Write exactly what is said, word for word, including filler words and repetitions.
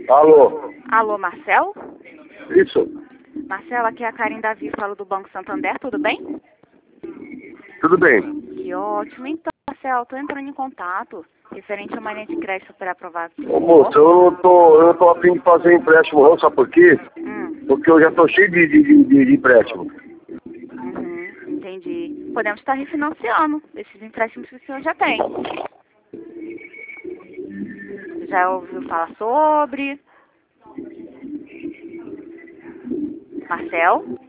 Alô? Alô, Marcel? Isso? Marcelo, aqui é a Karen Davi, falo do Banco Santander, tudo bem? Tudo bem? Que ótimo. Então, Marcelo, estou entrando em contato referente a uma linha de crédito para aprovar. Ô, moço, eu não tô, eu não tô a fim de fazer empréstimo não, sabe por quê? Hum, Porque eu já tô cheio de, de, de, de- de empréstimo. uhum, entendi. Podemos estar refinanciando esses empréstimos que o senhor já tem. Já ouviu falar sobre? Marcel?